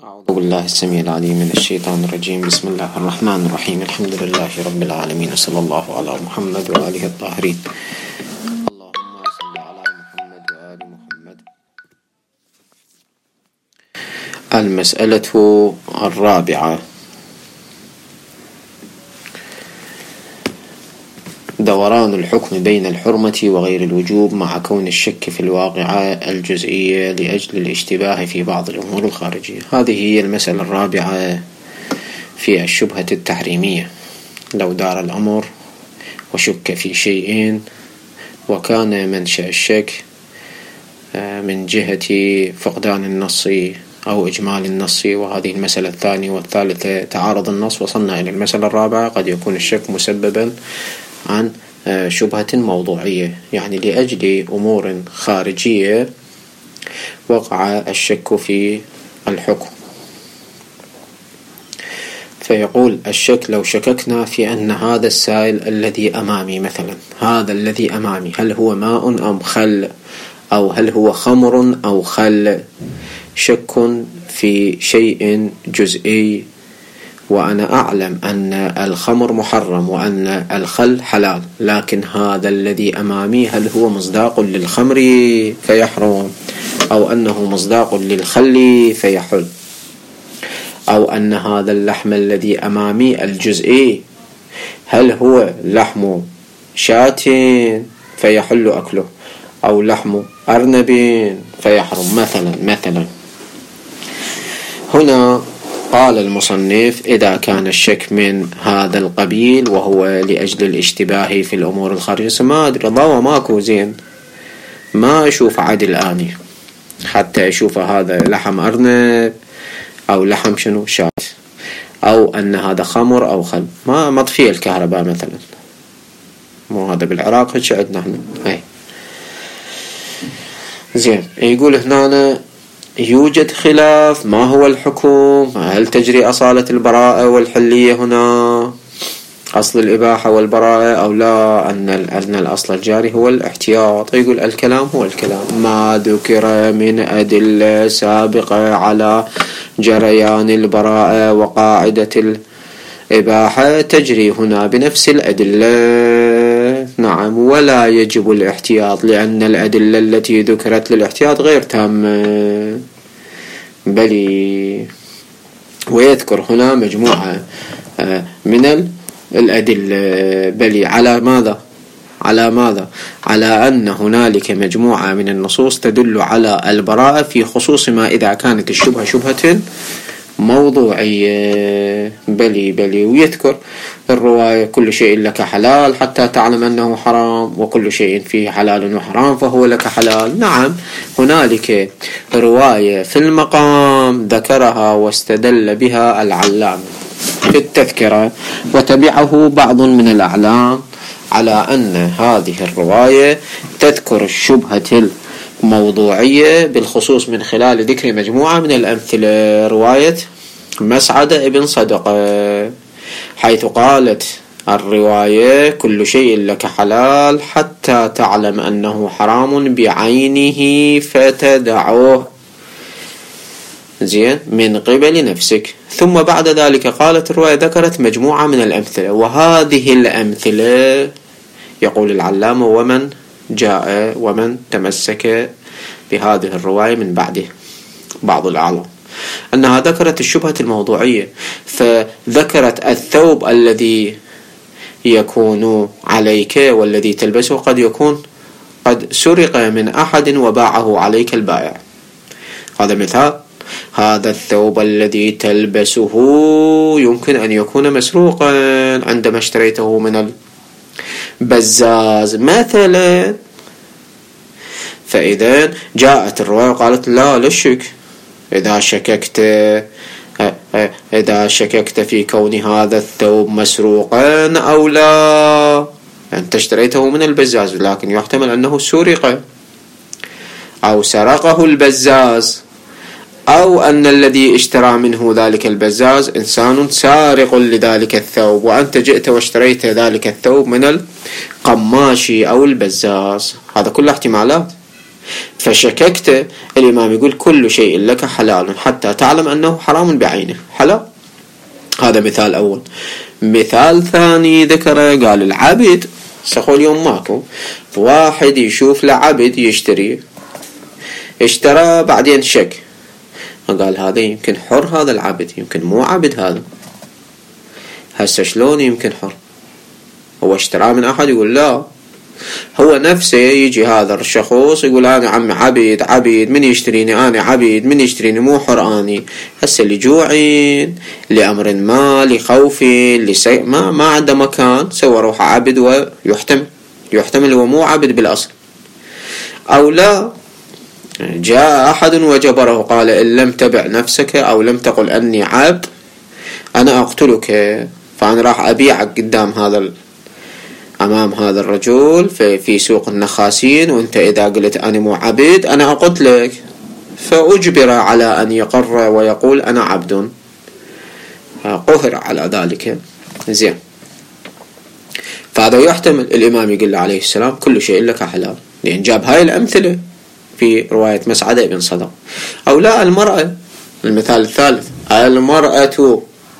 أعوذ بالله السميع العليم من الشيطان الرجيم. بسم الله الرحمن الرحيم. الحمد لله رب العالمين، وصلى الله على محمد وآله الطاهرين. اللهم صل على محمد وآل محمد. المسألة الرابعة: دوران الحكم بين الحرمة وغير الوجوب مع كون الشك في الواقعة الجزئية لأجل الاشتباه في بعض الأمور الخارجية. هذه هي المسألة الرابعة في الشبهة التحريمية. لو دار الأمر وشك في شيء وكان منشأ الشك من جهة فقدان النص أو إجمال النص، وهذه المسألة الثانية والثالثة تعارض النص، وصلنا إلى المسألة الرابعة: قد يكون الشك مسببا عن شبهة موضوعية، يعني لأجل أمور خارجية وقع الشك في الحكم. فيقول الشك: لو شككنا في أن هذا السائل الذي أمامي مثلا، هذا الذي أمامي هل هو ماء أم خل، أو هل هو خمر أو خل، شك في شيء جزئي، وأنا أعلم أن الخمر محرم وأن الخل حلال، لكن هذا الذي أمامي هل هو مصداق للخمر فيحرم، أو أنه مصداق للخل فيحل، أو أن هذا اللحم الذي أمامي الجزئي هل هو لحم شاة فيحل أكله، أو لحم أرنب فيحرم مثلا. هنا قال المصنف: إذا كان الشك من هذا القبيل وهو لأجل الاشتباه في الأمور الخارجية، ما أدري ضوء ماكو زين، ما أشوف عدل آني حتى أشوف هذا لحم أرنب أو لحم شنو شاة، أو أن هذا خمر أو خل، ما مطفية الكهرباء مثلا، مو هذا بالعراق هيك عندنا احنا. هاي زين. يقول هنا يوجد خلاف، ما هو الحكم؟ هل تجري أصالة البراءة والحلية هنا، أصل الإباحة والبراءة، أو لا، أن الأصل الجاري هو الاحتياط؟ يقول الكلام هو الكلام، ما ذكر من أدلة سابقة على جريان البراءة وقاعدة الإباحة تجري هنا بنفس الأدلة. نعم، ولا يجب الاحتياط، لأن الأدلة التي ذكرت للاحتياط غير تامة. بل ويذكر هنا مجموعة من الأدلة، بل على ماذا؟ على أن هنالك مجموعة من النصوص تدل على البراءة، في خصوص ما إذا كانت الشبهة شبهة موضوعية. بل ويذكر الرواية: كل شيء لك حلال حتى تعلم أنه حرام، وكل شيء فيه حلال وحرام فهو لك حلال. نعم، هنالك رواية في المقام ذكرها واستدل بها العلامة في التذكرة، وتبعه بعض من الأعلام على أن هذه الرواية تذكر الشبهة موضوعية بالخصوص من خلال ذكر مجموعة من الأمثلة. رواية مسعد ابن صدقة، حيث قالت الرواية: كل شيء لك حلال حتى تعلم أنه حرام بعينه فتدعوه زين من قبل نفسك. ثم بعد ذلك قالت الرواية ذكرت مجموعة من الأمثلة، وهذه الأمثلة يقول العلامة: ومن جاء ومن تمسك بهذه الرواية من بعده بعض الأعلام أنها ذكرت الشبهة الموضوعية، فذكرت الثوب الذي يكون عليك والذي تلبسه قد يكون قد سرق من أحد وباعه عليك البائع. هذا مثال. هذا الثوب الذي تلبسه يمكن أن يكون مسروقا عندما اشتريته من البزاز مثلا. فإذا جاءت الرواية وقالت: لا شك، إذا شككت في كون هذا الثوب مسروقا أو لا، أنت اشتريته من البزاز لكن يحتمل أنه سرق أو سرقه البزاز، أو أن الذي اشترى منه ذلك البزاز إنسان سارق لذلك الثوب، وأنت جئت واشتريت ذلك الثوب من القماشي أو البزاز. هذا كله احتمالات. فشككت، الإمام يقول كل شيء لك حلال حتى تعلم أنه حرام بعينه حلال. هذا مثال أول. مثال ثاني ذكره، قال العبد سخو اليوم ماكو، واحد يشوف لعبد يشتري، اشترى بعدين شك، قال هذا يمكن حر، هذا العبد يمكن مو عبد، هذا هسه شلون يمكن حر؟ هو اشتراه من أحد؟ يقول لا، هو نفسه يجي هذا الشخص يقول أنا عم عبيد من يشتريني، أنا عبيد من يشتريني، مو حر أني. هسه لجوعين، لأمر ما، لخوف، ما عنده مكان، سوى روح عبد، ويحتمل هو مو عبد بالأصل. أو لا، جاء أحد وجبره، قال إن لم تبع نفسك أو لم تقل أني عبد أنا أقتلك، فأنا راح أبيعك أمام هذا الرجل في سوق النخاسين، وأنت إذا قلت أنا مو عبد أنا أقتلك، فأجبر على أن يقر ويقول أنا عبد، قهر على ذلك. زين، فهذا يحتمل. الإمام يقول عليه السلام كل شيء لك حلال، لأن جاب هاي الأمثلة في رواية مسعدة بن صدق. أو لا، المرأة، المثال الثالث، المرأة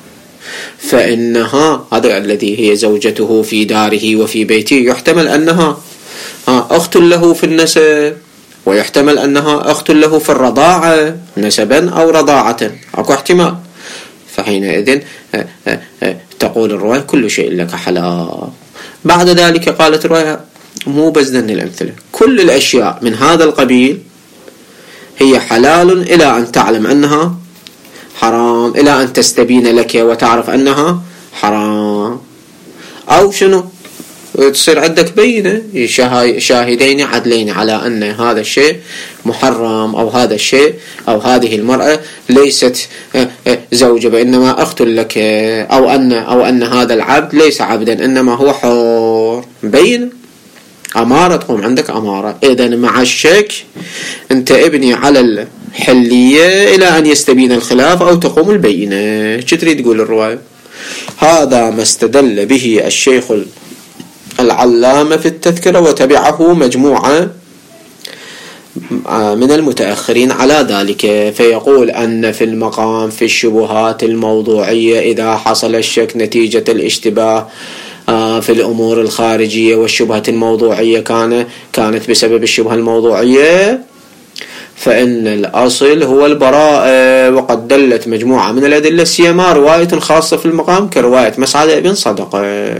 فإنها، هذا الذي هي زوجته في داره وفي بيته، يحتمل أنها أخت له في النسب، ويحتمل أنها أخت له في الرضاعة، نسبا أو رضاعة، أكو احتمال. فحينئذ تقول الرواية كل شيء لك حلال. بعد ذلك قالت الرواية مو بس ذن الأمثلة، كل الأشياء من هذا القبيل هي حلال إلى أن تعلم أنها حرام، إلى أن تستبين لك وتعرف أنها حرام. أو شنو؟ تصير عندك بينة، شاهدين عدلين على أن هذا الشيء محرم، أو هذا الشيء أو هذه المرأة ليست زوجة وإنما أخت لك، أو أن هذا العبد ليس عبدا إنما هو حر، بين أمارة، تقوم عندك أمارة. إذن مع الشك أنت ابني على الحلية إلى أن يستبين الخلاف أو تقوم البينة. شو تريد تقول الرواية؟ هذا ما استدل به الشيخ العلامة في التذكرة، وتبعه مجموعة من المتأخرين على ذلك، فيقول أن في المقام في الشبهات الموضوعية إذا حصل الشك نتيجة الاشتباه في الأمور الخارجية، والشبهة الموضوعية كانت بسبب الشبهة الموضوعية، فإن الأصل هو البراءة. وقد دلت مجموعة من الأدلة، سيما رواية خاصة في المقام كرواية مسعدة بن صدق.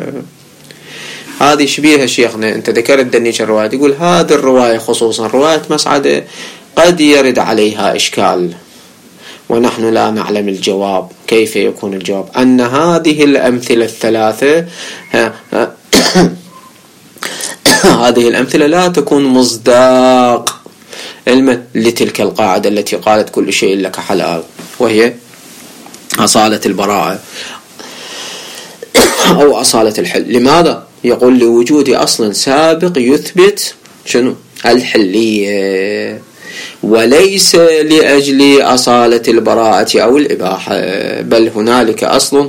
هذه شبيهة شيخنا، أنت ذكرت دنيش الرواية، يقول هذه الرواية خصوصا رواية مسعدة قد يرد عليها إشكال، ونحن لا نعلم الجواب. كيف يكون الجواب؟ أن هذه الأمثلة الثلاثة هذه الأمثلة لا تكون مصداق لتلك القاعدة التي قالت كل شيء لك حلال، وهي أصالة البراءة أو أصالة الحل. لماذا؟ يقول لوجود أصل سابق يثبت شنو؟ الحلية، وليس لأجل أصالة البراءة أو الإباحة، بل هنالك أصل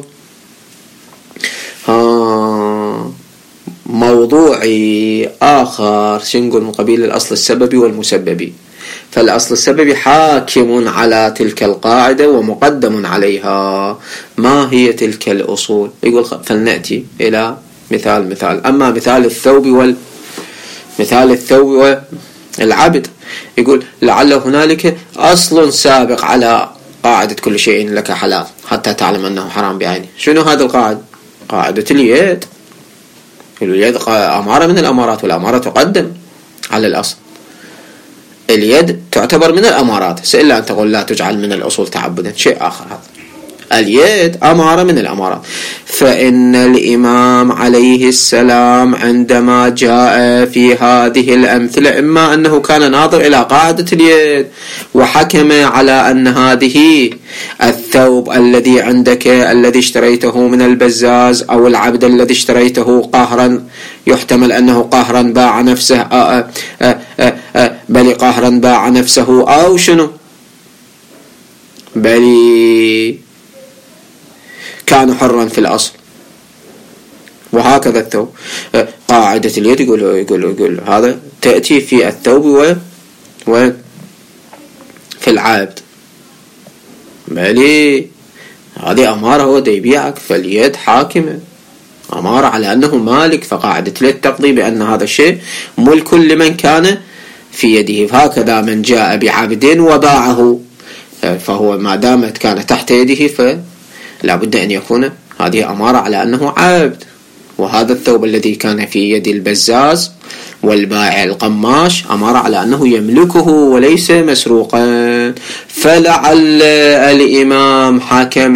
موضوعي آخر، شنقول من قبيل الأصل السببي والمسببي. فالأصل السببي حاكم على تلك القاعدة ومقدم عليها. ما هي تلك الأصول؟ يقول فلنأتي إلى مثال. أما مثال الثوب والعبد، يقول لعل هنالك أصل سابق على قاعدة كل شيء لك حلال حتى تعلم أنه حرام بعينه. شنو هذا القاعدة؟ قاعدة اليد. اليد أمارة من الأمارات، والأمارة تقدم على الأصل. اليد تعتبر من الأمارات، إلا أن تقول لا تجعل من الأصول تعبدا، شيء آخر. هذا اليد أمارة من الأمارات. فإن الإمام عليه السلام عندما جاء في هذه الأمثلة، إما أنه كان ناظر إلى قاعدة اليد وحكم على أن هذه الثوب الذي عندك الذي اشتريته من البزاز، أو العبد الذي اشتريته قهرا، يحتمل أنه قهرا باع نفسه، بل قهرا باع نفسه، أو شنو، بل كان حرا في الأصل. وهكذا الثوب، قاعدة اليد يقول هذا تأتي في الثوب وين؟ في العبد. بلي هذه أمارة، هو دا يبيعك، فاليد حاكمة، أمارة على أنه مالك، فقاعدة اليد تقضي بأن هذا الشيء ملك لمن كان في يده. فهكذا من جاء بعبد وباعه فهو ما دامت كان تحت يده فلا بد أن يكون هذه أمارة على أنه عبد. وهذا الثوب الذي كان في يد البزاز والبائع القماش أمارة على أنه يملكه وليس مسروقا. فلعل الإمام حكم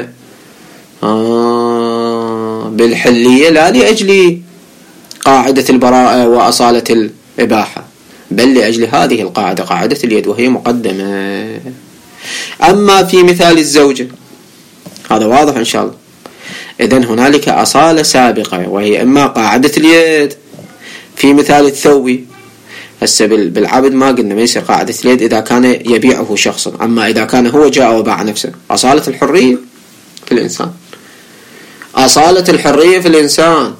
بالحلية لا لأجل قاعدة البراءة وأصالة الإباحة، بل لأجل هذه القاعدة، قاعدة اليد، وهي مقدمة. أما في مثال الزوجة هذا واضح إن شاء الله. إذن هنالك أصالة سابقة وهي إما قاعدة اليد في مثال الثوب. هسه بالعبد ما قلنا ما يصير قاعدة اليد إذا كان يبيعه شخصا، أما إذا كان هو جاء وباع نفسه. أصالة الحرية في الإنسان، أصالة الحرية في الإنسان.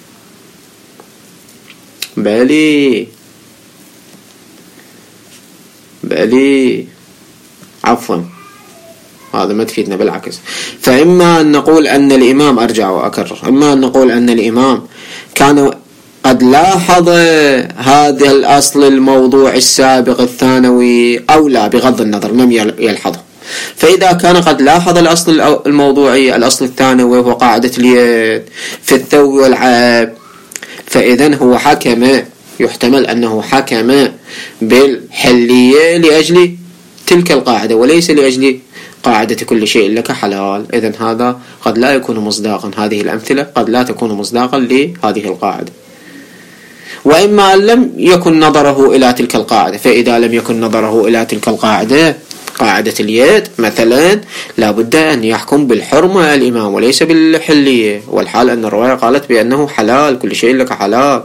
بلي عفوا هذا ما تفيدنا، بالعكس. فإما أن نقول أن الإمام، أرجع وأكرر، إما أن نقول أن الإمام كان قد لاحظ هذا الأصل الموضوع السابق الثانوي أو لا، بغض النظر لم يلحظه. فإذا كان قد لاحظ الأصل الموضوعي، الأصل الثانوي وهو قاعدة اليد في الثوب والعاب، فإذن هو حكم، يحتمل أنه حكم بالحلية لأجل تلك القاعدة وليس لأجل قاعدة كل شيء لك حلال. إذن هذا قد لا يكون مصداقا، هذه الأمثلة قد لا تكون مصداقا لهذه القاعدة. وإما أن لم يكن نظره إلى تلك القاعدة، فإذا لم يكن نظره إلى تلك القاعدة، قاعدة اليد مثلا، لا بد أن يحكم بالحرمة الإمام وليس بالحلية، والحال أن الرواية قالت بأنه حلال، كل شيء لك حلال.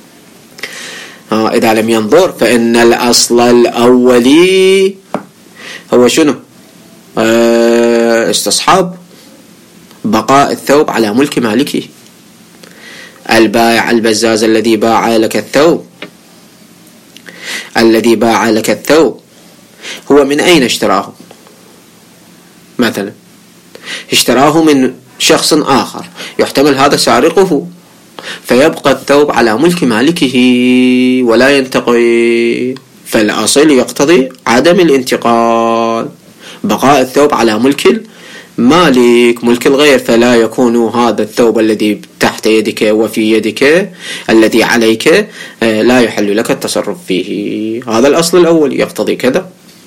إذا لم ينظر فإن الأصل الأولي هو شنو؟ استصحاب بقاء الثوب على ملك مالكه. البائع البزاز الذي باع لك الثوب هو من أين اشتراه؟ مثلا اشتراه من شخص آخر، يحتمل هذا سارقه، فيبقى الثوب على ملك مالكه ولا ينتقل. فالأصل يقتضي عدم الانتقال، بقاء الثوب على ملك المالك، ملك الغير. فلا يكون هذا الثوب الذي تحت يدك وفي يدك الذي عليك لا يحل لك التصرف فيه. هذا الأصل الأول يقتضي كذا.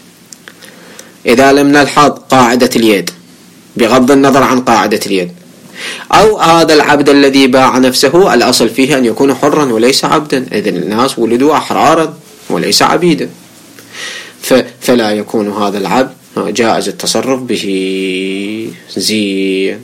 إذا لم نلحظ قاعدة اليد بغض النظر عن قاعدة اليد، أو هذا العبد الذي باع نفسه الأصل فيه أن يكون حرا وليس عبدا، إذن الناس ولدوا أحرارا وليس عبيدا، فلا يكون هذا العبد جائز التصرف به. زين.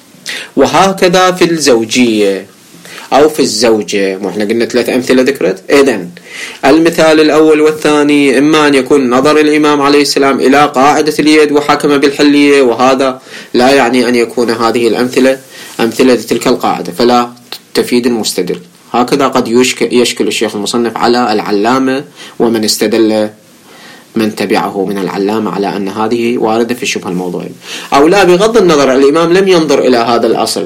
وهكذا في الزوجية أو في الزوجة، وإحنا قلنا 3 أمثلة ذكرت. إذن المثال الأول والثاني إما أن يكون نظر الإمام عليه السلام إلى قاعدة اليد وحكم بالحلية، وهذا لا يعني أن يكون هذه الأمثلة أمثلة تلك القاعدة، فلا تفيد المستدل. هكذا قد يشكل الشيخ المصنف على العلامة ومن استدل من تبعه من العلامة على أن هذه واردة في الشبهة الموضوعية. أو لا، بغض النظر الإمام لم ينظر إلى هذا الأصل،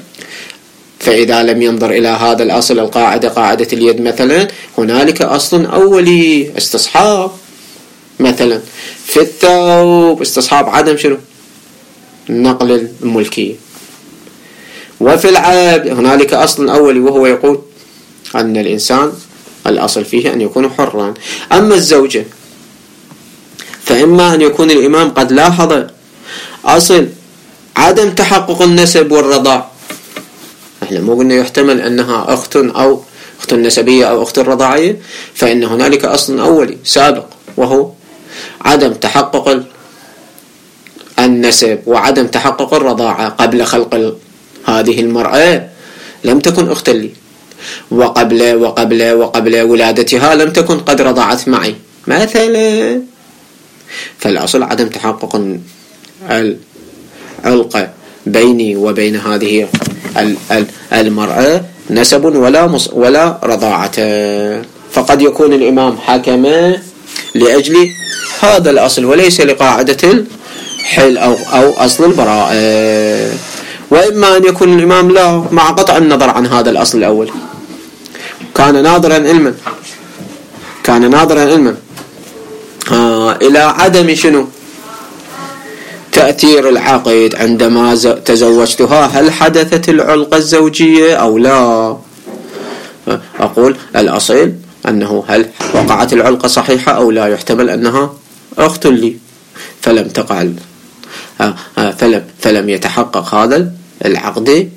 فإذا لم ينظر إلى هذا الأصل القاعدة، قاعدة اليد مثلا، هنالك أصل أولي استصحاب مثلا في الثوب، استصحاب عدم شنو؟ نقل الملكية. وفي العبد هنالك أصل أولي وهو يقول أن الإنسان الأصل فيه أن يكون حرا. أما الزوجة فإما أن يكون الإمام قد لاحظ أصل عدم تحقق النسب والرضاع. احنا مو قلنا يحتمل أنها أخت أو أخت نسبية أو أخت رضاعية، فإن هنالك أصل أولي سابق وهو عدم تحقق النسب وعدم تحقق الرضاعة. قبل خلق هذه المرأة لم تكن أختا لي، وقبل ولادتها لم تكن قد رضعت معي مثلا. فالأصل عدم تحقق العلاقة بيني وبين هذه المرأة نسب ولا رضاعة. فقد يكون الإمام حكم لأجل هذا الأصل وليس لقاعدة الحل أو أصل البراءة. وإما أن يكون الإمام لا، مع قطع النظر عن هذا الأصل الأول، كان ناظرا علما إلى عدم شنو تأثير العقد عندما تزوجتها، هل حدثت العلقة الزوجية أو لا؟ أقول الأصل أنه هل وقعت العلقة صحيحة أو لا، يحتمل أنها أخت لي فلم تقع فلم يتحقق هذا العقد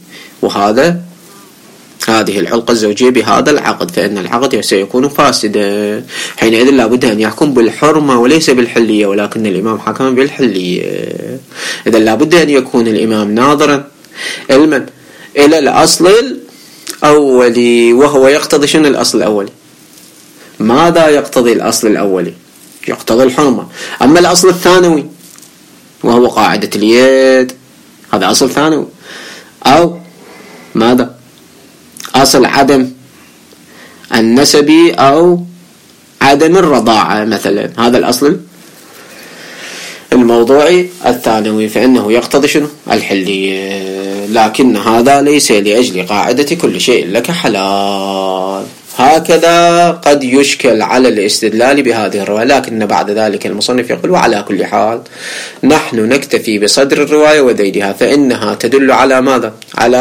هذه العلقة الزوجية بهذا العقد، فإن العقد سيكون فاسدا. حينئذ لابد أن يحكم بالحرمة وليس بالحلية، ولكن الإمام حكم بالحلية. إذا لابد أن يكون الإمام ناظرا علما إلى الأصل الأولي، وهو يقتضي شنو الأصل الأولي؟ ماذا يقتضي الأصل الأولي؟ يقتضي الحرمة. أما الأصل الثانوي وهو قاعدة اليد، هذا أصل ثانوي، أو ماذا؟ أصل عدم النسبي أو عدم الرضاعة مثلا، هذا الأصل الموضوعي الثانوي، فإنه يقتضي شنو؟ الحلية. لكن هذا ليس لأجل قاعدة كل شيء لك حلال. هكذا قد يشكل على الاستدلال بهذه الرواية، لكن بعد ذلك المصنف يقول وعلى كل حال نحن نكتفي بصدر الرواية وذيلها، فإنها تدل على ماذا؟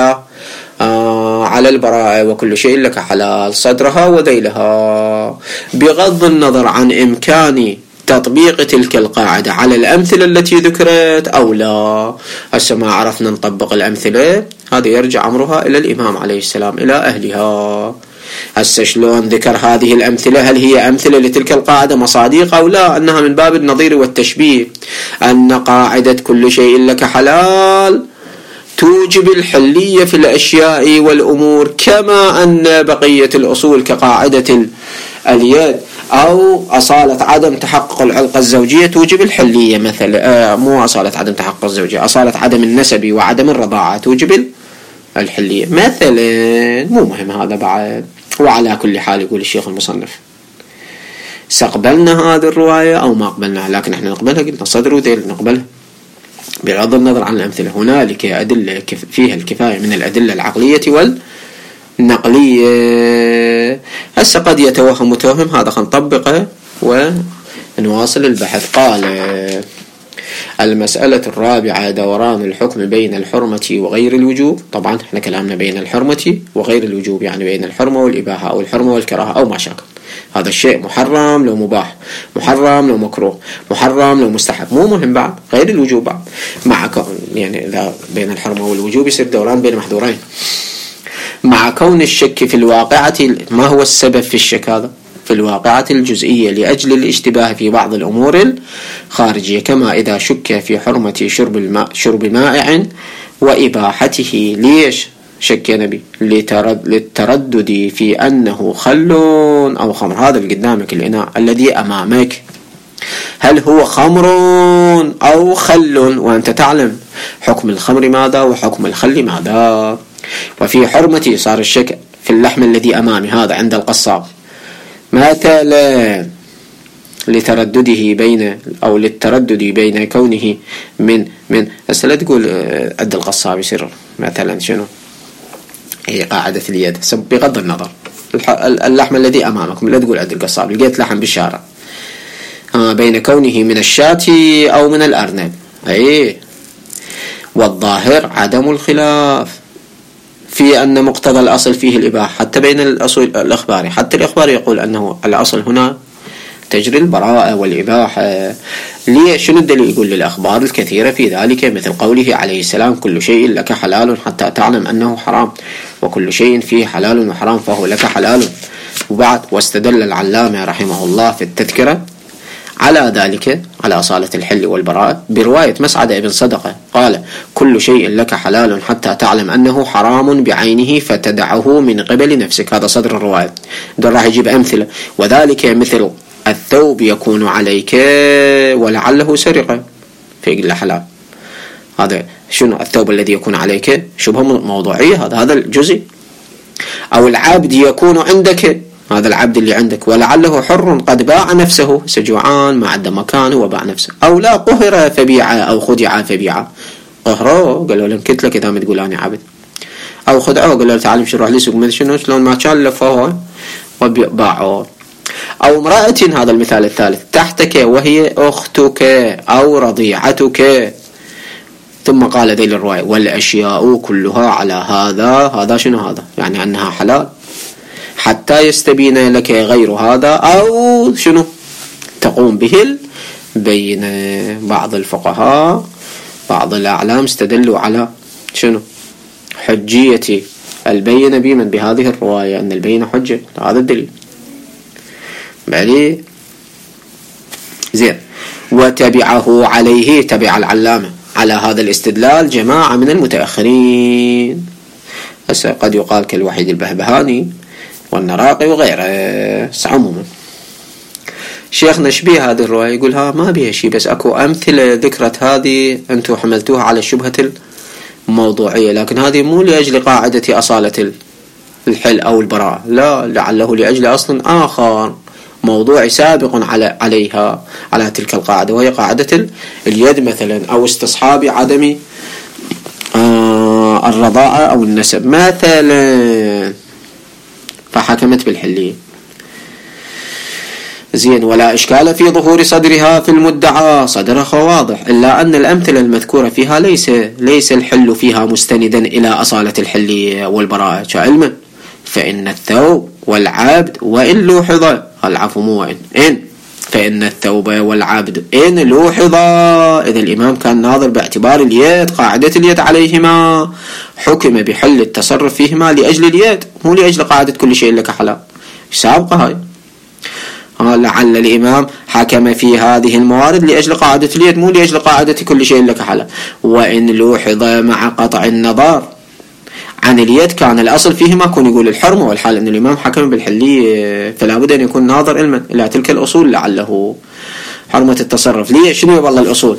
على البراءة، وكل شيء لك حلال، صدرها وذيلها، بغض النظر عن إمكان تطبيق تلك القاعدة على الأمثلة التي ذكرت أو لا. هسه ما عرفنا نطبق الأمثلة، هذا يرجع أمرها إلى الإمام عليه السلام، إلى أهلها. هسه شلون ذكر هذه الأمثلة؟ هل هي أمثلة لتلك القاعدة مصادق أو لا؟ أنها من باب النظير والتشبيه، أن قاعدة كل شيء لك حلال توجب الحلية في الأشياء والأمور، كما أن بقية الأصول كقاعدة اليد أو أصالة عدم تحقق العلقة الزوجية توجب الحلية مثلا، مو أصالة عدم تحقق الزوجية، أصالة عدم النسب وعدم الرضاعة توجب الحلية مثلا. مو مهم هذا بعد. وعلى كل حال يقول الشيخ المصنف سقبلنا هذه الرواية أو ما قبلناها، لكن احنا نقبلها، قلنا صدر وذيل نقبلها بغض النظر عن الأمثلة. هنالك أدلة فيها الكفاية من الأدلة العقلية والنقلية. هسه قد يتوهم متوهم، هذا خنطبقه ونواصل البحث. قال المسألة الرابعة دوران الحكم بين الحرمة وغير الوجوب. طبعا احنا كلامنا بين الحرمة وغير الوجوب، يعني بين الحرمة والإباحة أو الحرمة والكراهة أو ما شاكل. هذا الشيء محرم لو مباح، محرم لو مكروه، محرم لو مستحب، مو مهم بعد غير الوجوب بعد. مع كون يعني إذا بين الحرمة والوجوب يصير دوران بين محذورين، مع كون الشك في الواقعة. ما هو السبب في الشك هذا؟ في الواقعة الجزئية لأجل الاشتباه في بعض الأمور الخارجية، كما إذا شك في حرمة شرب مائع وإباحته. ليش شك يا نبي؟ للتردد في أنه خل أو خمر. هذا اللي قدامك الإناء الذي أمامك، هل هو خمر أو خل؟ وأنت تعلم حكم الخمر ماذا وحكم الخل ماذا. وفي حرمتي صار الشك في اللحم الذي أمامي هذا عند القصاب مثلا، لتردده بين أو للتردد بين كونه من هسه لا تقول عند القصاب يصير مثلا شنو، هي قاعدة اليد بغض النظر اللحم الذي أمامكم، لا تقول عند القصاب لقيت لحم بالشارع، بين كونه من الشاة أو من الأرنب. أي والظاهر عدم الخلاف في أن مقتضى الأصل فيه الإباحة، حتى بين الأصل الأخباري، حتى الأخباري يقول أنه الأصل هنا تجري البراءة والإباحة. شنو الدليل؟ يقول للأخبار الكثيرة في ذلك، مثل قوله عليه السلام كل شيء لك حلال حتى تعلم أنه حرام، وكل شيء فيه حلال وحرام فهو لك حلال. وبعد واستدل العلامة رحمه الله في التذكرة على ذلك، على أصالة الحل والبراءة، برواية مسعد ابن صدقة قال كل شيء لك حلال حتى تعلم أنه حرام بعينه فتدعه من قبل نفسك. هذا صدر الرواية. دول راح يجيب أمثلة، وذلك مثل الثوب يكون عليك ولعله سرقة فيقول له حلال. هذا شنو الثوب الذي يكون عليك؟ شبه موضوعية، هذا الجزء. أو العبد يكون عندك، هذا العبد اللي عندك، ولعله حر قد باع نفسه، سجوعان ما عنده مكانه وباع نفسه، أو لا قهر فبيع أو خدع فبيع. قهروه قالوا له كنت لك إذا ما تقول أنا عبد، أو خدعوه قالوا له تعال امشي روح لي سوق ما شنو شلون ما كان لفوه وباعوه. أو امرأة، هذا المثال الثالث، تحتك وهي أختك أو رضيعتك. ثم قال ذيل الرواية والأشياء كلها على هذا شنو هذا؟ يعني أنها حلال حتى يستبين لك غير هذا، أو شنو تقوم به بين. بعض الفقهاء بعض الأعلام استدلوا على شنو حجية البينة بمن بهذه الرواية، أن البينة حجة، هذا الدليل. بعدين زين، وتبعه عليه، تبع العلامة على هذا الاستدلال جماعة من المتأخرين. هسه قد يقال كالوحيد البهبهاني والنراقي وغيره. عموما شيخنا شبيه هذه الرواية يقول ها ما بيها شيء، بس اكو أمثلة ذكرت هذه أنتم حملتوها على الشبهة الموضوعية، لكن هذه مو لأجل قاعدة أصالة الحل أو البراءة، لا، لعله لأجل أصل آخر موضوع سابق عليها، على تلك القاعدة، وهي قاعدة اليد مثلا، أو استصحاب عدم الرضاعة أو النسب مثلا، فحكمت بالحلية. زين، ولا إشكال في ظهور صدرها في المدعى، صدرها واضح، إلا أن الأمثلة المذكورة فيها ليس الحل فيها مستندا إلى أصالة الحلية والبراءة كعلما، فإن الثوب والعبد وإن لوحظ، العفو مو إن فإن الثوب والعبد إن لوحظ، إذا الإمام كان ناظر باعتبار اليد، قاعدة اليد عليهما، حكم بحل التصرف فيهما لأجل اليد، مو لأجل قاعدة كل شيء لك حلال سابقة هاي. لعل الإمام حكم في هذه الموارد لأجل قاعدة اليد، مو لأجل قاعدة كل شيء لك حلال. وإن لوحظ مع قطع النظر عن اليد كان الأصل فيهما كون يقول الحرمة، والحال أن الإمام حكم بالحلية، فلا بد أن يكون ناظر علما إلى تلك الأصول، لعله حرمة التصرف. ليه شنو يبقى الأصول؟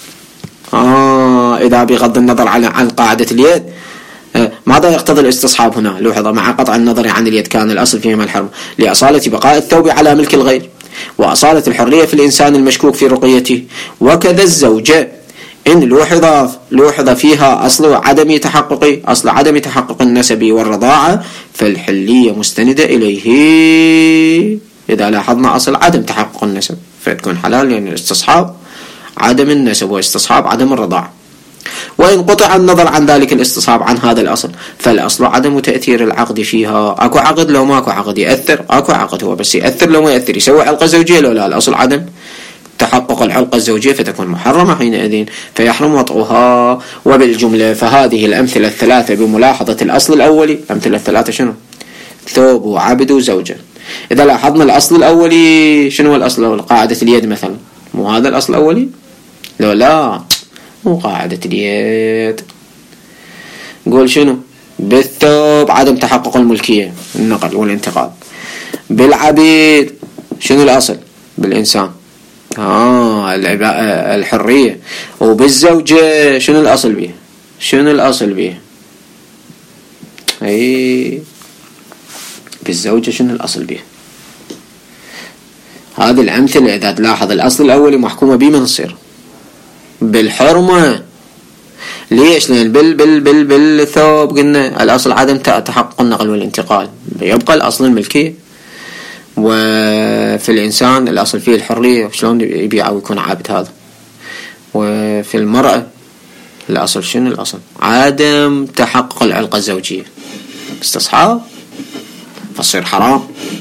إذا بغض النظر عن قاعدة اليد، ماذا يقتضي الاستصحاب هنا؟ لوحظ مع قطع النظر عن اليد كان الأصل فيهما الحرمة، لأصالة بقاء الثوب على ملك الغير، وأصالة الحرية في الإنسان المشكوك في رقيته. وكذا الزوجة إن لوحظ فيها أصل عدم تحقق النسب والرضاعة، فالحلية مستندة إليه. إذا لاحظنا أصل عدم تحقق النسب فتكون حلال، يعني الاستصحاب عدم النسب واستصحاب عدم الرضاعة. وإن قطع النظر عن ذلك الاستصحاب عن هذا الأصل، فالأصل عدم تأثير العقد فيها. أكو عقد لو ماكو عقد يأثر، أكو عقد هو بس يأثر لو ما يأثر، يسوي علقة زوجية لو لا، الأصل عدم تحقق العلقة الزوجية فتكون محرمة حينئذ، فيحرم وطئها. وبالجملة فهذه الأمثلة الثلاثة بملاحظة الأصل الأولي، الأمثلة الثلاثة شنو؟ ثوب وعبد وزوجة. إذا لاحظنا الأصل الأولي شنو الأصل الأولي؟ قاعدة اليد مثلا، مو هذا الأصل الأولي؟ لو لا مو قاعدة اليد. نقول شنو؟ بالثوب عدم تحقق الملكية، النقل والانتقال. بالعبيد شنو الأصل؟ بالإنسان، الحرية. وبالزوجة شنو الأصل بيه؟ بالزوجة شنو الأصل بيه؟ هذه الأمثلة إذا تلاحظ الأصل الأولي محكومة به من تصير بالحرمة. ليش؟ لأن بالثوب قلنا الأصل عدم تحقق النقل والانتقال، يبقى الأصل الملكية. وفي الإنسان الأصل فيه الحرية، شلون يبيع أو يكون عابد هذا. وفي المرأة الأصل شنو الأصل؟ عدم تحقق العلاقة الزوجية، استصحاب فصير حرام.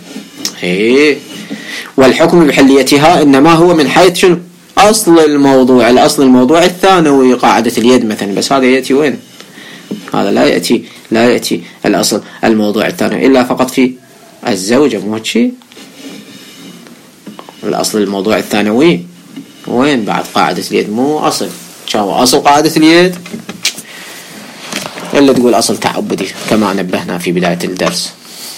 والحكم بحليتها إنما هو من حيث شنو؟ أصل الموضوع، الأصل الموضوع الثانوي، قاعدة اليد مثلا، بس هذا يأتي وين؟ هذا لا يأتي الأصل الموضوع الثانوي إلا فقط في الزوجة، مو شيء. الأصل الموضوع الثانوي وين بعد قاعدة اليد؟ مو أصل. شو أصل قاعدة اليد؟ إلا تقول أصل تعبدي كما نبهنا في بداية الدرس.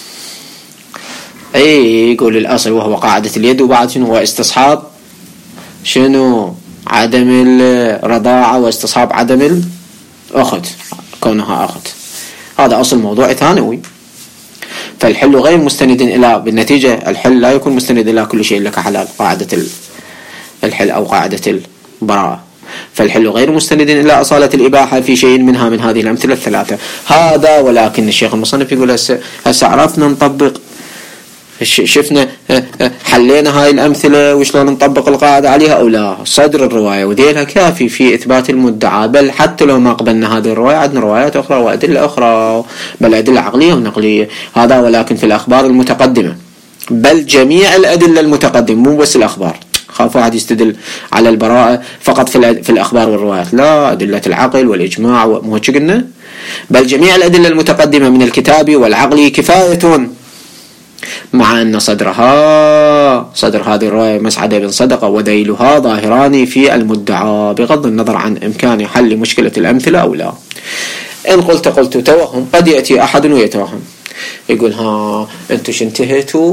يقول الأصل وهو قاعدة اليد، وبعد شنو هو؟ استصحاب شنو؟ عدم الرضاعة واستصحاب عدم الأخت كونها أخت، هذا أصل موضوع ثانوي. فالحل غير مستند إلى، بالنتيجة الحل لا يكون مستند إلى كل شيء لك حلال، قاعدة الحل أو قاعدة البراءة. فالحل غير مستند إلى أصالة الإباحة في شيء منها من هذه الأمثلة الثلاثة. هذا ولكن الشيخ المصنف يقول هسه عرفنا نطبق، شفنا حلينا هاي الأمثلة وشلون نطبق القاعدة عليها أو لا. صدر الرواية وديلها كافي في إثبات المدعى، بل حتى لو ما قبلنا هذه الرواية عندنا روايات أخرى وأدلة أخرى، بل أدلة عقلية ونقلية. هذا ولكن في الأخبار المتقدمة، بل جميع الأدلة المتقدمة مو بس الأخبار. خاف واحد يستدل على البراءة فقط في الأخبار والروايات، لا، أدلة العقل والإجماع مو هيك قلنا، بل جميع الأدلة المتقدمة من الكتاب والعقل كفاية، مع أن صدر هذه الرواية مسعد بن صدقة وديلها ظاهران في المدعى، بغض النظر عن إمكان حل مشكلة الأمثلة أو لا. إن قلت توهم، قد يأتي أحد ويتوهم يقول أنتوا شنتهيتوا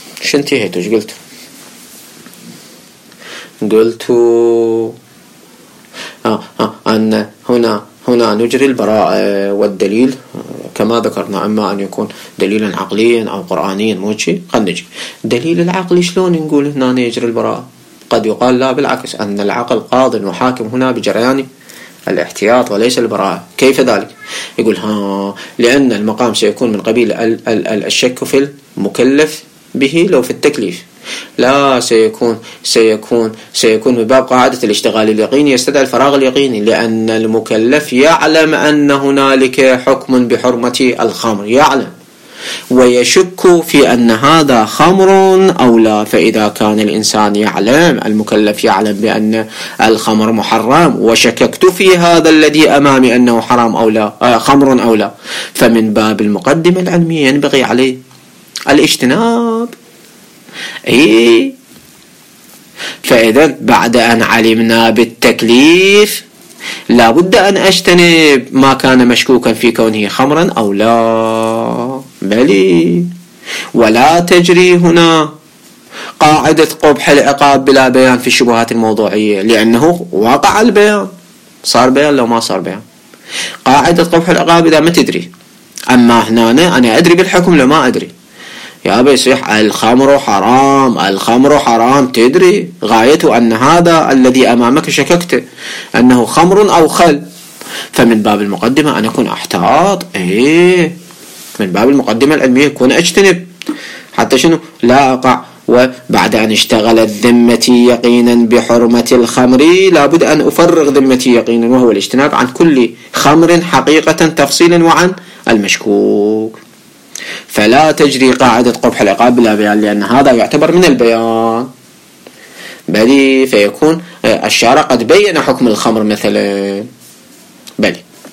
قلتوا أن هنا نجري البراءة، والدليل كما ذكرنا إما أن يكون دليلا عقليا أو قرآنيا، مو شيء. قد نجي دليل العقل شلون نقول هنا يجري البراءة؟ قد يقال لا، بالعكس، أن العقل قاض وحاكم هنا بجريان الاحتياط وليس البراءة. كيف ذلك؟ يقول لأن المقام سيكون من قبيل الشك في المكلف به لو في التكليف، لا سيكون من باب قاعدة الاشتغال اليقيني يستدعي الفراغ اليقيني، لأن المكلف يعلم أن هنالك حكم بحرمة الخمر، يعلم ويشك في أن هذا خمر أو لا. فإذا كان الإنسان يعلم، المكلف يعلم بأن الخمر محرم، وشككت في هذا الذي أمامي أنه حرام أو لا، خمر أو لا، فمن باب المقدمة العلمية ينبغي عليه الاجتناب. فإذا بعد أن علمنا بالتكليف لا بد أن أجتنب ما كان مشكوكا في كونه خمرا أو لا، بل ولا تجري هنا قاعدة قبح العقاب بلا بيان في الشبهات الموضوعية، لأنه وقع البيان، صار بيان لو ما صار بيان. قاعدة قبح العقاب إذا ما تدري، أما هنا أنا أدري بالحكم لو ما أدري، يا أبي صح الخمر حرام تدري، غايته أن هذا الذي أمامك شككت أنه خمر أو خل، فمن باب المقدمة أنا أكون أحتاط، من باب المقدمة العلمية أكون أجتنب حتى شنو لا أقع. وبعد أن اشتغلت ذمتي يقينا بحرمة الخمر لابد أن أفرغ ذمتي يقينا، وهو الاجتناب عن كل خمر حقيقة تفصيلا وعن المشكوك. فلا تجري قاعدة قبح العقاب بلا بيان، لأن هذا يعتبر من البيان، بل فيكون الشارع قد بين حكم الخمر مثلا، بل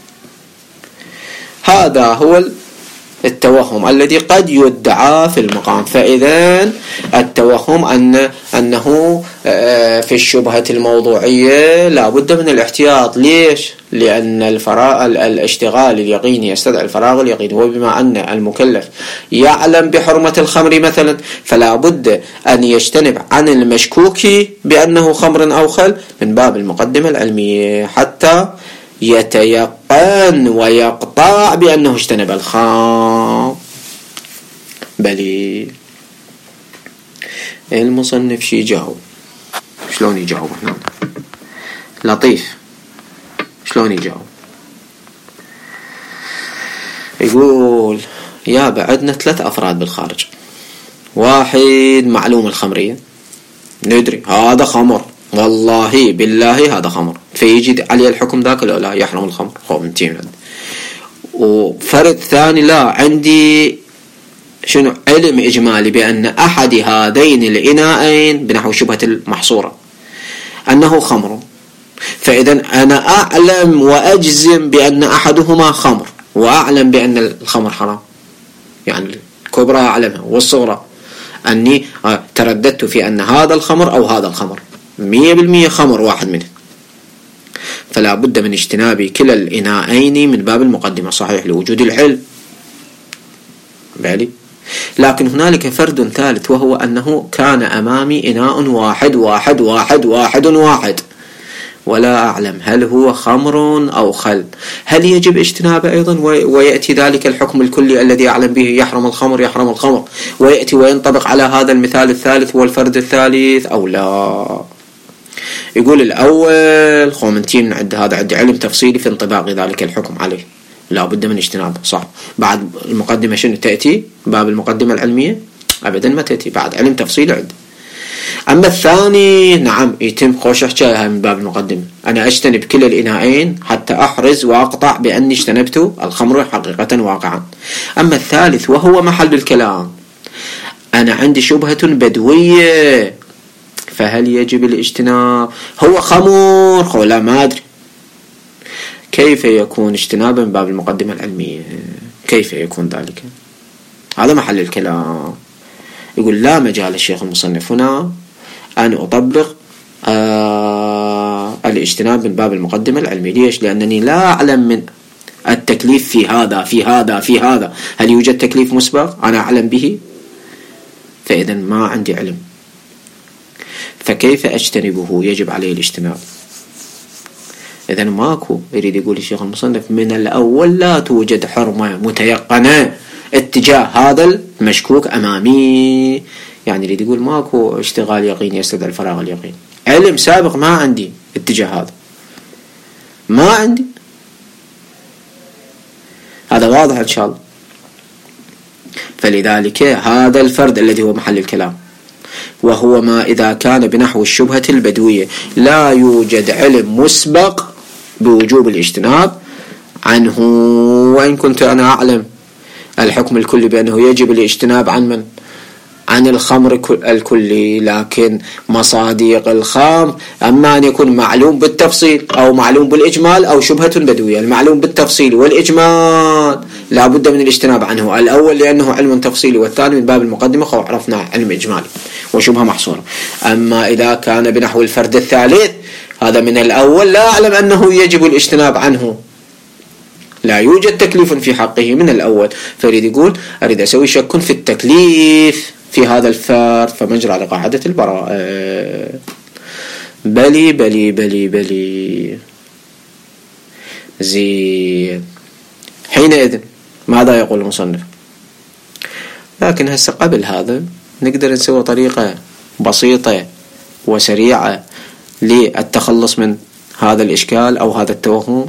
هذا هو التوهم الذي قد يدعى في المقام. فإذا التوهم أنه في الشبهة الموضوعية لا بد من الاحتياط. ليش؟ لأن الاشتغال اليقيني يستدعي الفراغ اليقيني، وبما أن المكلف يعلم بحرمة الخمر مثلا فلا بد أن يجتنب عن المشكوك بأنه خمر أو خل من باب المقدمة العلمية حتى يتيقن ويقطع بأنه اجتنب الخمر. بل المصنف شي يجاوب، شلون يجاوب هنا؟ لطيف، شلون يجاوب؟ يقول يا بعدنا 3 أفراد بالخارج، واحد معلوم الخمرية، ندري هذا خمر، والله بالله هذا خمر، فيجي عليه الحكم ذاك لا يحرم الخمر، خوف متين. وفرد ثاني لا عندي شنو علم إجمالي بأن أحد هذين الإناءين بنحو شبهة المحصورة أنه خمر، فإذا أنا أعلم وأجزم بأن أحدهما خمر، وأعلم بأن الخمر حرام، يعني الكبرى أعلمها والصغرى، أني ترددت في أن هذا الخمر أو هذا الخمر 100% خمر واحد منه، فلا بد من اجتناب كلا الإناءين من باب المقدمة، صحيح لوجود العلم بالي. لكن هنالك فرد ثالث، وهو أنه كان أمامي إناء واحد واحد واحد واحد واحد، ولا أعلم هل هو خمر أو خل، هل يجب اجتنابه أيضا ويأتي ذلك الحكم الكلي الذي أعلم به يحرم الخمر ويأتي وينطبق على هذا المثال الثالث والفرد الثالث أو لا؟ يقول الأول خومنتين هذا عندي علم تفصيلي في انطباق ذلك الحكم عليه، لا بد من اجتنابه، صح. بعد المقدمة شنو تأتي؟ باب المقدمة العلمية أبدا ما تأتي، بعد علم تفصيلي عنده. أما الثاني نعم يتم خوش حكاية من باب المقدمة، أنا أجتنب كل الإناءين حتى أحرز وأقطع بأني اجتنبت الخمر حقيقة واقعا. أما الثالث وهو محل الكلام، أنا عندي شبهة بدوية، فهل يجب الاجتناب؟ هو خمر لا ما أدري، كيف يكون اجتنابا من باب المقدمة العلمية؟ كيف يكون ذلك؟ هذا محل الكلام. يقول لا مجال الشيخ المصنف هنا أن أطبق الاجتناب من باب المقدمة العلمية. ليش؟ لأنني لا أعلم من التكليف في هذا هل يوجد تكليف مسبق أنا أعلم به؟ فإذا ما عندي علم، فكيف أجتنبه؟ يجب عليه الاجتناب. إذا ماكو، يريد يقول الشيخ المصنف من الأول لا توجد حرمة متيقنة اتجاه هذا المشكوك أمامي، يعني يريد يقول ماكو اشتغال يقين يستدعي الفراغ اليقين، علم سابق ما عندي اتجاه هذا، ما عندي. هذا واضح إن شاء الله. فلذلك هذا الفرد الذي هو محل الكلام، وهو ما إذا كان بنحو الشبهة البدوية لا يوجد علم مسبق بوجوب الاجتناب عنه، وإن كنت أنا أعلم الحكم الكلي بأنه يجب الاجتناب عن من؟ عن الخمر الكلي، لكن مصادق الخمر أما أن يكون معلوم بالتفصيل أو معلوم بالإجمال أو شبهة بدوية. المعلوم بالتفصيل والإجمال لا بد من الاجتناب عنه، الأول لأنه علم تفصيلي، والثاني من باب المقدمة عرفنا علم إجمالي وشبهة محصورة. أما إذا كان بنحو الفرد الثالث هذا من الأول لا أعلم أنه يجب الاجتناب عنه، لا يوجد تكليف في حقه من الأول، فيريد يقول أريد أسوي شك في التكليف في هذا الفرد فمجرى لقاعدة البراءة. بلي بلي بلي بلي زين. حينئذ ماذا يقول المصنف؟ لكن هسه قبل هذا نقدر نسوي طريقة بسيطة وسريعة للتخلص من هذا الإشكال أو هذا التوهم.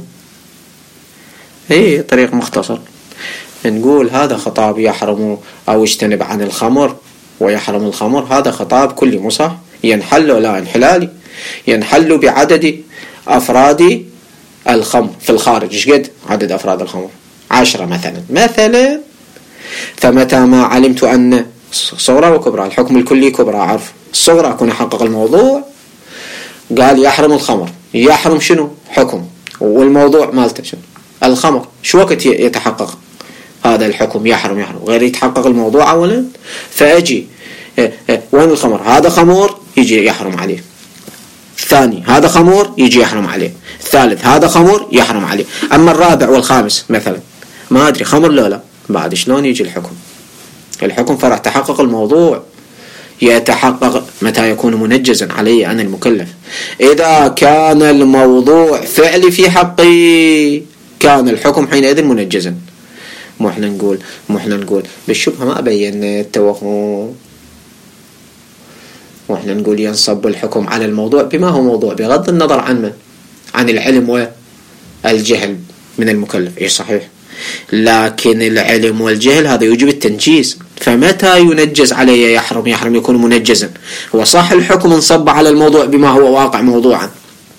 طريق مختصر، نقول هذا خطاب يحرم أو اجتنب عن الخمر ويحرم الخمر، هذا خطاب كلي مصح، ينحل ولا انحلالي، ينحل بعدد أفراد الخمر في الخارج. ايش قد عدد أفراد الخمر؟ 10 مثلا. فمتى ما علمت أن صغرى وكبرى، الحكم الكلي كبرى عرف، الصغرى أكون أحقق الموضوع، قال يحرم الخمر، يحرم شنو؟ حكم، والموضوع مالته شنو؟ الخمر. شو وقت يتحقق هذا الحكم يحرم غير يتحقق الموضوع أولا؟ فأجي وين الخمر؟ هذا خمر يجي يحرم عليه، الثاني هذا خمر يجي يحرم عليه، الثالث هذا خمر يحرم عليه. أما الرابع والخامس مثلا ما أدري خمر لا بعد شلون يجي الحكم فرح تحقق الموضوع. يتحقق متى يكون منجزا علي أنا المكلف، إذا كان الموضوع فعلي في حقي كان الحكم حينئذ منجزا. مو احنا نقول بالشبهة ما أبين التوهم، واحنا نقول ينصب الحكم على الموضوع بما هو موضوع بغض النظر عن العلم والجهل من المكلف. صحيح، لكن العلم والجهل هذا يوجب التنجيز، فمتى ينجز عليه يحرم يكون منجزا. هو صح الحكم انصب على الموضوع بما هو واقع موضوعا،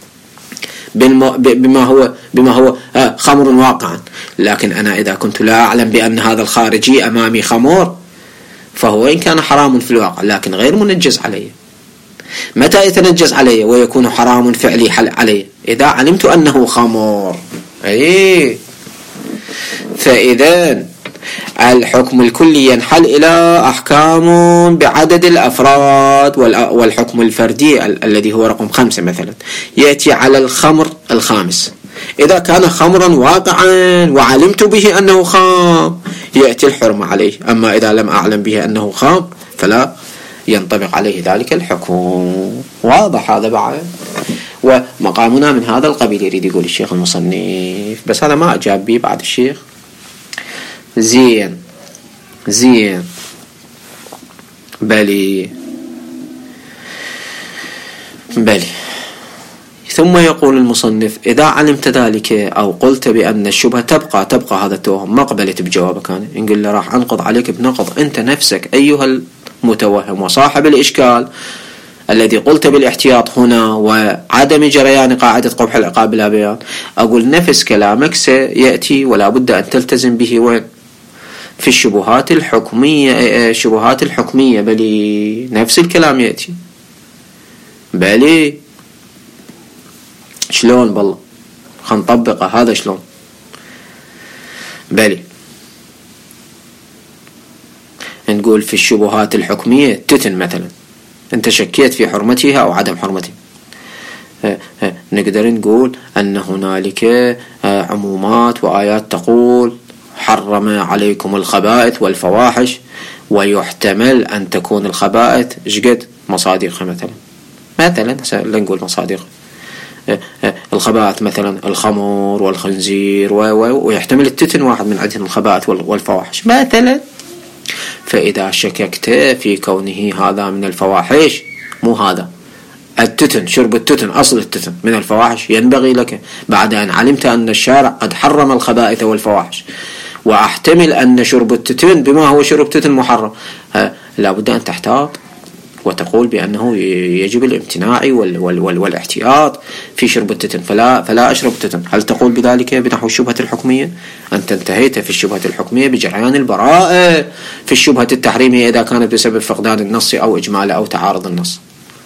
بما هو خمر واقعا، لكن أنا إذا كنت لا أعلم بأن هذا الخارجي أمامي خمر فهو إن كان حرام في الواقع لكن غير منجز عليه. متى يتنجز عليه ويكون حرام فعلي عليه؟ إذا علمت أنه خمر. فإذا الحكم الكلي ينحل إلى أحكام بعدد الأفراد، والحكم الفردي الذي هو رقم 5 مثلا يأتي على الخمر الخامس. إذا كان خمرا واقعا وعلمت به أنه خام يأتي الحرم عليه، أما إذا لم أعلم به أنه خام فلا ينطبق عليه ذلك الحكم. واضح هذا بعد؟ ومقامنا من هذا القبيل، يريد يقول الشيخ المصنف. بس هذا ما أجاب به بعد الشيخ. زين بلي. ثم يقول المصنف: إذا علمت ذلك أو قلت بأن الشبهة تبقى هذا التوهم، ما قبلت بجوابك أنا، نقول له راح أنقض عليك بنقض أنت نفسك أيها المتوهم وصاحب الإشكال الذي قلت بالاحتياط هنا وعدم جريان قاعدة قبح العقاب بلا بيان. أقول نفس كلامك سيأتي ولا بد أن تلتزم به وين؟ في الشبهات الحكمية بلي نفس الكلام يأتي. بلي شلون بالله؟ خلينا نطبقه هذا شلون؟ بلي نقول في الشبهات الحكمية تتن مثلا أنت شكيت في حرمتها أو عدم حرمتها، نقدر نقول أن هنالك عمومات وآيات تقول حرم عليكم الخبائث والفواحش، ويحتمل أن تكون الخبائث شقد مصادقها مثلا لنقول مصادق الخبائث مثلا الخمر والخنزير ويحتمل التتن واحد من عدهم الخبائث والفواحش مثلا. فإذا شككت في كونه هذا من الفواحش، مو هذا التتن، شرب التتن أصل التتن من الفواحش، ينبغي لك بعد أن علمت أن الشارع قد حرم الخبائث والفواحش وأحتمل أن شرب التتن بما هو شرب تتن محرم، لا بد أن تحتاط وتقول بأنه يجب الامتناع والاحتياط في شرب التتن، فلا أشرب التتن. هل تقول بذلك بنحو الشبهة الحكمية؟ أنت انتهيت في الشبهة الحكمية بجريان البراءة في الشبهة التحريمية إذا كانت بسبب فقدان النص أو إجماله أو تعارض النص.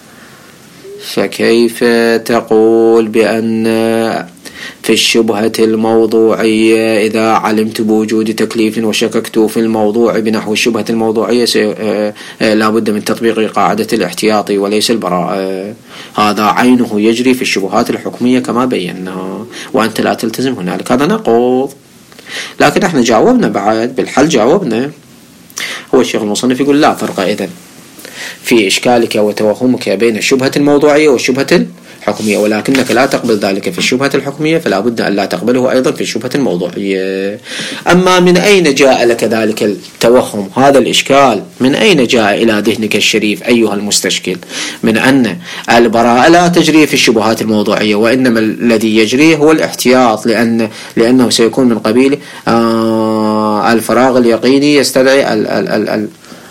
فكيف تقول بأن في الشبهة الموضوعية إذا علمت بوجود تكليف وشككت في الموضوع بنحو الشبهة الموضوعية لا بد من تطبيق قاعدة الاحتياط وليس البراءة؟ هذا عينه يجري في الشبهات الحكمية كما بينا، وأنت لا تلتزم هنالك، هذا نقض. لكن احنا جاوبنا بعد بالحل، جاوبنا. هو الشيخ المصنف يقول لا فرق إذن في إشكالك وتوهمك بين الشبهة الموضوعية والشبهة الحكمية، ولكنك لا تقبل ذلك في الشبهة الحكمية، فلا بد أن لا تقبله أيضا في الشبهة الموضوعية. أما من أين جاء لك ذلك التوهم، هذا الإشكال من أين جاء إلى ذهنك الشريف أيها المستشكل من أن البراءة لا تجري في الشبهات الموضوعية، وإنما الذي يجري هو الاحتياط، لأنه سيكون من قبيل الفراغ اليقيني يستدعي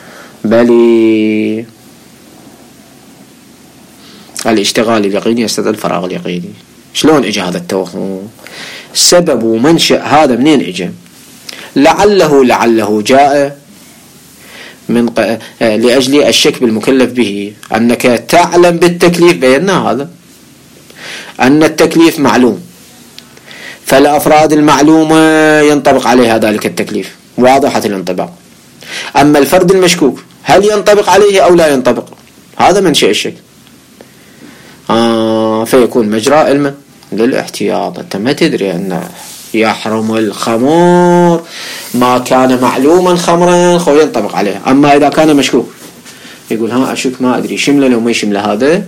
بل الاشتغال اليقيني يستدعي الفراغ اليقيني. شلون اجى هذا التوهم؟ سبب ومنشأ هذا منين اجى؟ لعله جاء من لأجل الشك بالمكلف به، أنك تعلم بالتكليف، بينا هذا أن التكليف معلوم، فالأفراد المعلومة ينطبق عليها ذلك التكليف واضحة الانطباق. أما الفرد المشكوك هل ينطبق عليه أو لا ينطبق، هذا منشأ الشك. فيكون مجرى علما للاحتياط. أنت ما تدري أن يحرم الخمر، ما كان معلوما خمرا خو ينطبق عليه. أما إذا كان مشكوك يقول أشك ما أدري شمله لو ما يشمله هذا،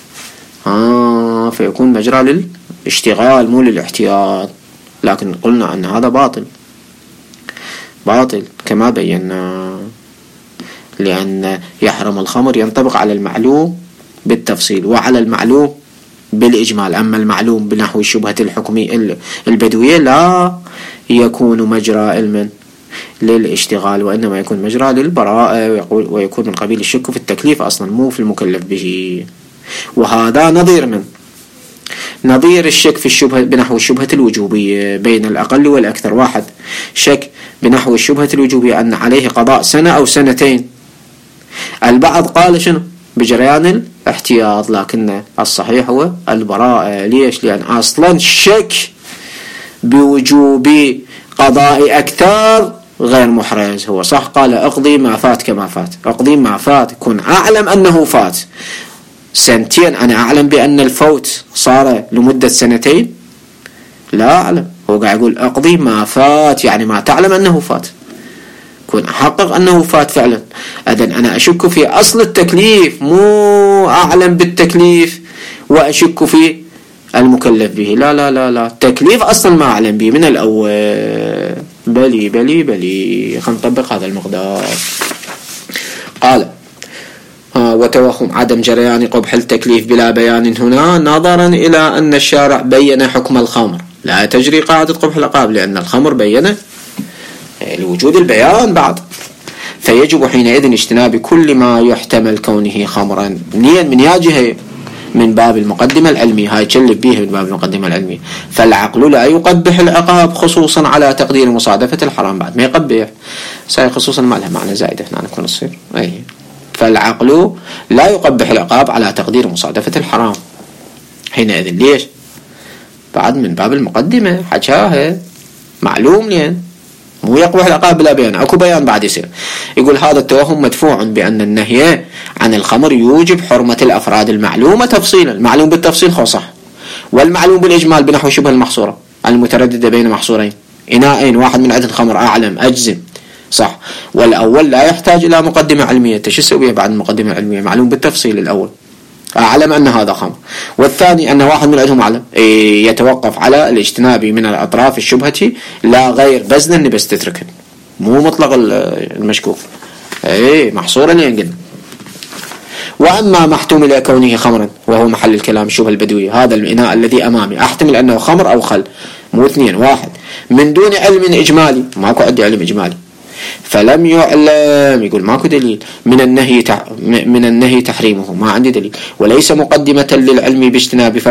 فيكون مجرى للاشتغال مو للاحتياط. لكن قلنا أن هذا باطل كما بينا، لأن يحرم الخمر ينطبق على المعلوم بالتفصيل وعلى المعلوم بالإجمال. أما المعلوم بنحو الشبهة الحكمية البدوية لا يكون مجرى علما للاشتغال، وإنما يكون مجرى للبراءة، ويكون من قبيل الشك في التكليف أصلا مو في المكلف به. وهذا نظير الشك في الشبهة بنحو الشبهة الوجوبية بين الأقل والأكثر. واحد شك بنحو الشبهة الوجوبية أن عليه قضاء سنة أو سنتين، البعض قال شنو بجريان الاحتياط، لكن الصحيح هو البراءة. ليش؟ لأن أصلا شك بوجوب قضاء أكثر غير محرز. هو صح قال أقضي ما فات كما فات، أقضي ما فات، كن أعلم أنه فات سنتين، أنا أعلم بأن الفوت صار لمدة سنتين، لا أعلم. هو قاعد يقول أقضي ما فات، يعني ما تعلم أنه فات، كن أحقق أنه فات فعلا. إذن أنا أشك في أصل التكليف، مو أعلم بالتكليف وأشك في المكلف به. لا لا لا لا، التكليف أصلا ما أعلم به من الأول. بلي بلي بلي. خلينا نطبق هذا المقدار. قال وتوهم عدم جريان قبح التكليف بلا بيان هنا نظرا إلى أن الشارع بين حكم الخمر لا تجري قاعدة قبح العقاب، لأن الخمر بين لوجود البيان بعد، فيجب حينئذ اجتناب كل ما يحتمل كونه خمرا. من ياجه من باب المقدمة العلمية، هاي تشلب بيه من باب المقدمة العلمية. فالعقل لا يقبح العقاب خصوصا على تقدير مصادفة الحرام، بعد ما يقبح خصوصا ما لها معنى زائد هنا نكون الصير. فالعقل لا يقبح العقاب على تقدير مصادفة الحرام حينئذ. ليش؟ بعد من باب المقدمة حكاها معلوم، لين مو يقبح العقاب بلا بيان، اكو بيان بعد يصير. يقول هذا التوهم مدفوع بأن النهي عن الخمر يوجب حرمة الأفراد المعلومة تفصيلا، المعلوم بالتفصيل خو صح، والمعلوم بالإجمال بنحو شبه المحصورة المترددة بين محصورين، إناءين واحد من عدد الخمر أعلم أجزم صح. والأول لا يحتاج إلى مقدمة علمية، تشو تسوي بعد المقدمة العلمية؟ معلوم بالتفصيل الأول أعلم أن هذا خمر، والثاني أن واحد من عندهم أعلم يتوقف على الاجتناب من الأطراف الشبهة لا غير بزنا بس تتركن، مو مطلق المشكوك محصورا ينقل. وأما ما احتمل كونه خمرا وهو محل الكلام الشبهة البدوية، هذا الإناء الذي أمامي أحتمل أنه خمر أو خل، مو اثنين واحد، من دون علم إجمالي، ماكو عندي علم إجمالي، فلم يعلم، يقول ماكو دليل من النهي تحريمه، ما عندي دليل، وليس مقدمة للعلم باجتناب